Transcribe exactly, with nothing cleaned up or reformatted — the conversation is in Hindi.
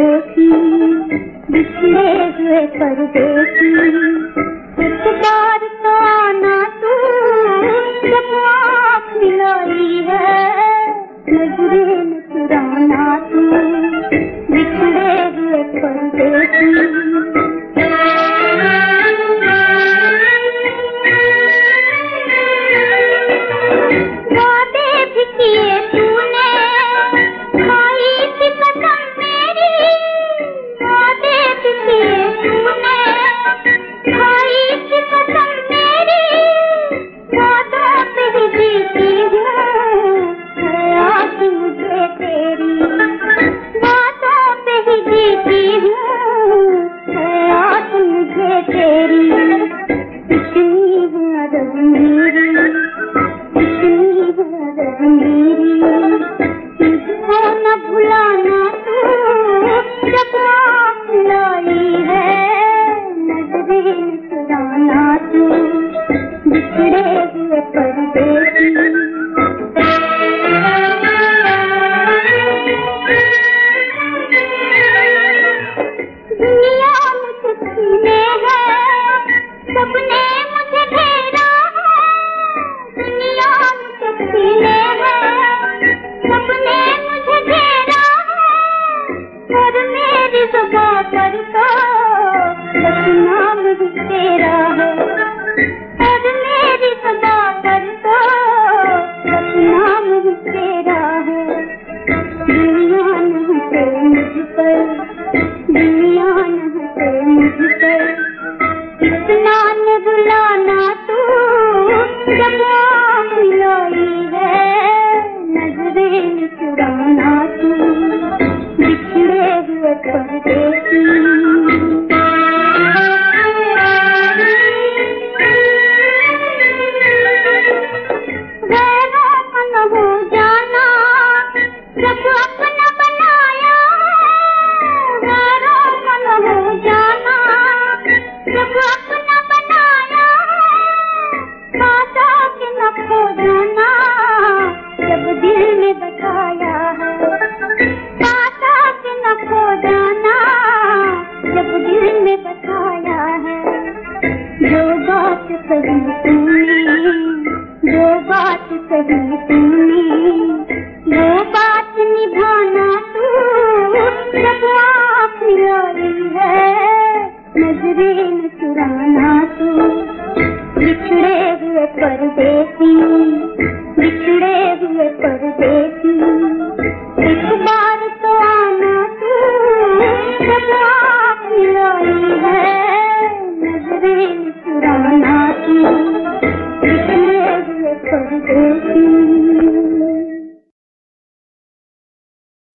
परदेसी, बिछड़े हुए परदेसी। एक बार तो आना तू, जब आँख मिलाई है, नजरें न चुराना तू, बिछड़े हुए परदेसी। वादे भी किए तूने, खाई थी कसम मेरी, वादे भी किए तूने, खाई थी कसम मेरी, वादों पे ही जीती हूँ, है आस मुझे तेरी, वादों पे ही जीती हूँ, है आस मुझे तेरी। इतनी नजर मेरी, इतनी नजर मेरी, तुझको न भुलाना तू, जब आँख मिलाई है, नजरें चुराना तू, बिछड़े हुए परदेसी। दुनिया मुझे छीने है, सबने मुझे घेरा है, दुनिया मुझे छीने है, सबने मुझे घेरा है, पर मेरी जुबां पर तो बस नाम ही तेरा है, पर मेरी जुबां पर तो बस नाम ही तेरा है। दुनिया न हंसे मुझ पर, दुनिया न हंसे मुझ पर, इतना न बुलाना तू, जब आँख मिलाई है, नजरें न चुराना तू, बिछड़े हुए परदेसी। गैरों का न हो जाना, जब अपना बनाया है, गैरों का न हो जाना, जब अपना बनाया है, बातों के न खो जाना, जब दिल में बसाया है, बातों के न खो जाना, जब दिल में बसाया है। जो बात कही तूने, जो बात कही तूने, वो बात निभाना तू, जब आँख मिलाई है, नजरें न चुराना तू, बिछड़े हुए परदेसी, बिछड़े हुए परदेसी।